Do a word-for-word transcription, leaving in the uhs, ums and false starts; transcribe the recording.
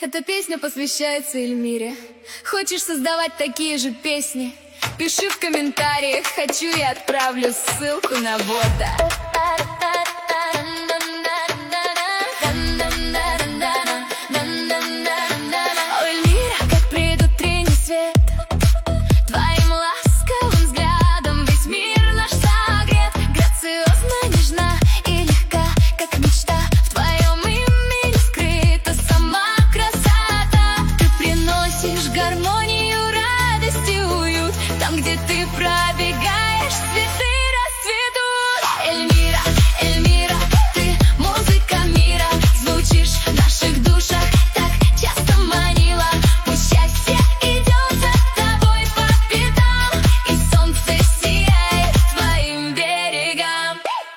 Эта песня посвящается Эльмире. Хочешь создавать такие же песни? Пиши в комментариях, хочу и отправлю ссылку на бота.